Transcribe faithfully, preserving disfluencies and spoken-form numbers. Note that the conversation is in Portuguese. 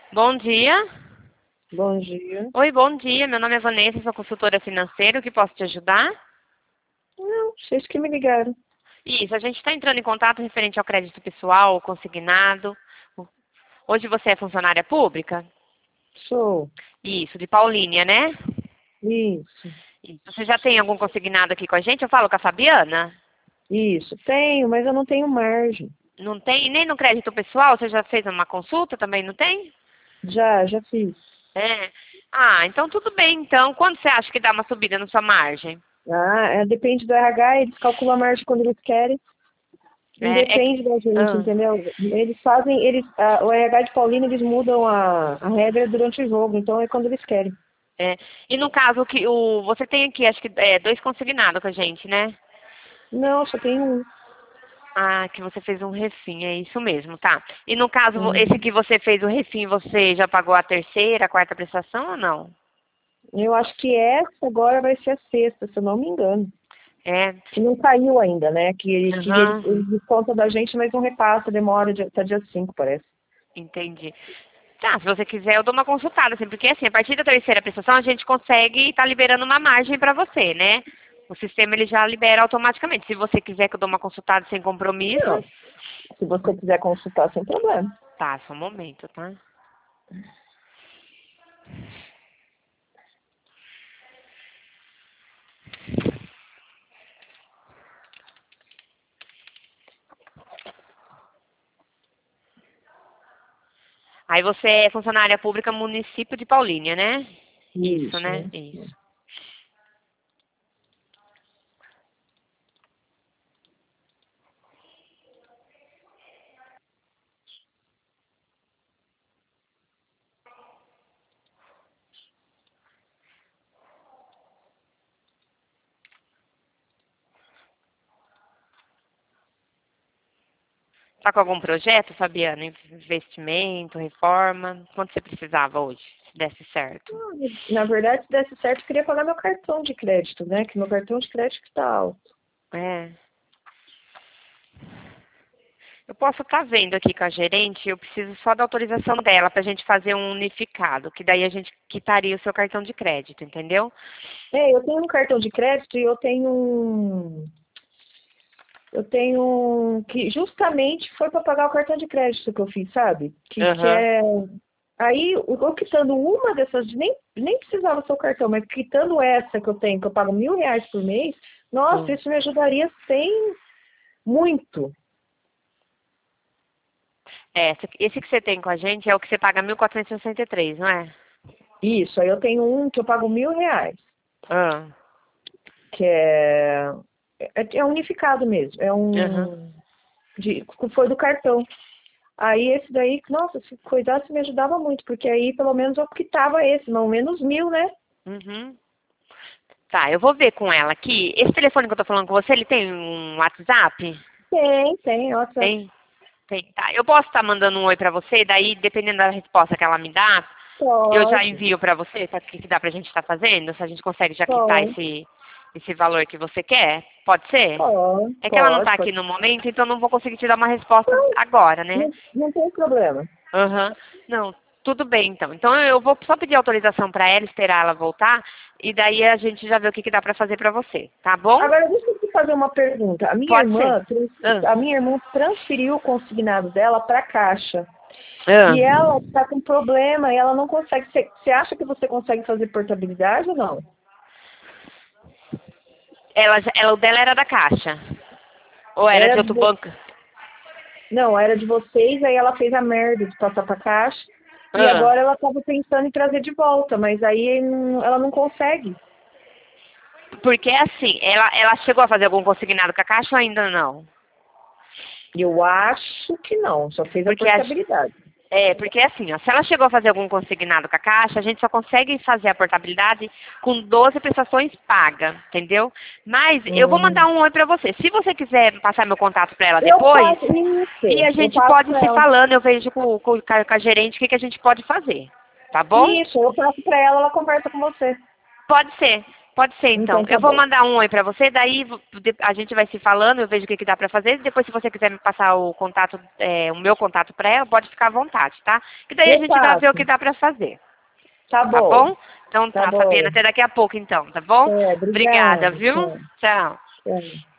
Bom dia. Bom dia. Oi, bom dia. Meu nome é Vanessa, sou consultora financeira. O que posso te ajudar? Não, vocês que me ligaram. Isso, a gente está entrando em contato referente ao crédito pessoal, consignado. Hoje você é funcionária pública? Sou. Isso, de Paulínia, né? Isso. Isso. Você já tem algum consignado aqui com a gente? Eu falo com a Fabiana? Isso. Tenho, mas eu não tenho margem. Não tem? Nem no crédito pessoal? Você já fez uma consulta? Também não tem? Já, já fiz. É. Ah, então tudo bem. Então, quando você acha que dá uma subida na sua margem? Ah, é, depende do R H, eles calculam a margem quando eles querem. Não É, é que... depende da gente, Ah. entendeu? Eles fazem, eles, a, o R H de Paulina, eles mudam a, a regra durante o jogo, então é quando eles querem. É. E no caso que o você tem aqui, acho que é, dois consignados com a gente, né? Não, só tem um. Ah, que você fez um refim, é isso mesmo, tá? E no caso, esse Uhum. que você fez o refim, você já pagou a terceira, a quarta prestação ou não? Eu acho que essa agora vai ser a sexta, se eu não me engano. É. Que não caiu ainda, né? Que, ele- que eles, Aham, eles descontam da gente, mas não repassa, demora de- até dia cinco, parece. entendi. Tá, se você quiser, eu dou uma consultada, assim, porque assim, a partir da terceira prestação a gente consegue estar liberando uma margem para você, né? O sistema ele já libera automaticamente. Se você quiser que eu dou uma consultada sem compromisso, Não. Se você quiser consultar, sem problema. tá, só um momento, tá? Aí você é funcionária pública município de Paulínia, né? Isso, Isso, né? né? Isso. Tá com algum projeto, Fabiana? Investimento, reforma? Quanto você precisava hoje, se desse certo? Na verdade, se desse certo, eu queria pagar meu cartão de crédito, né? Que meu cartão de crédito está alto. É. Eu posso estar vendo aqui com a gerente, eu preciso só da autorização dela para a gente fazer um unificado, que daí a gente quitaria o seu cartão de crédito, entendeu? É, eu tenho um cartão de crédito e eu tenho um. Eu tenho um que justamente foi para pagar o cartão de crédito que eu fiz, sabe? Que, que Aham. é. Aí, eu quitando uma dessas, nem, nem precisava ser o cartão, mas quitando essa que eu tenho, que eu pago mil reais por mês, nossa, Hum. isso me ajudaria sem muito. É, esse esse que você tem com a gente é o que você paga mil quatrocentos e sessenta e três, não é? Isso, aí eu tenho um que eu pago mil reais, Ah. que é, é, é unificado mesmo, é Aham. um, de, foi do cartão. Aí esse daí, nossa, se cuidasse me ajudava muito, porque aí pelo menos eu quitava esse, não menos mil, né? Uhum. Tá, eu vou ver com ela aqui. Esse telefone que eu tô falando com você, ele tem um WhatsApp? Tem, tem, nossa, Tem? Tem. Tá, eu posso estar mandando um oi pra você, daí dependendo da resposta que ela me dá, eu já pode, envio pra você, sabe o que que dá pra gente estar fazendo? Se a gente consegue já quitar pode, esse, esse valor que você quer. Pode ser? pode, É que ela não pode, tá aqui pode. no momento, então não vou conseguir te dar uma resposta Não, agora, né? não, não tem problema. Aham. Não, tudo bem então. Então eu vou só pedir autorização pra ela, esperar ela voltar, e daí a gente já vê o que que dá pra fazer pra você, tá bom? Agora, deixa eu te fazer uma pergunta. A minha Pode ser. irmã, trans- Ah. a minha irmã transferiu o consignado dela para a Caixa. Ah. E ela está com problema e ela não consegue. Você você acha que você consegue fazer portabilidade ou não? Ela, já- ela, o dela era da Caixa. Ou era de Era outro de, vo- banco? não, era de vocês, aí ela fez a merda de passar para a Caixa. E Ah. agora ela estava pensando em trazer de volta, mas aí não- ela não consegue. Porque assim, ela, ela chegou a fazer algum consignado com a Caixa ou ainda não? Eu acho que não, só fez a Porque a, portabilidade. é, porque assim, ó, se ela chegou a fazer algum consignado com a Caixa, a gente só consegue fazer a portabilidade com doze prestações pagas, entendeu? Mas eu vou Hum. mandar um oi pra você. Se você quiser passar meu contato pra ela Eu depois, passo e a isso, eu gente passo pode para se ela. falando, eu vejo com, com, com a com a gerente o que, que a gente pode fazer. Tá bom? Isso, eu passo para ela, ela conversa com você. Pode ser. Pode ser, então. Então tá Eu vou bom. mandar um oi pra você, daí vo- de- a gente vai se falando, eu vejo o que, que dá pra fazer. Depois, se você quiser me passar o contato, é, o meu contato pra ela, pode ficar à vontade, tá? E daí a Eu gente vai ver o passo. que dá pra fazer, Tá tá bom. bom? Então Tá tá, Fabiana, bom. até daqui a pouco, então, tá bom? É, Obrigada, obrigada. viu? Tchau. Tchau. Tchau.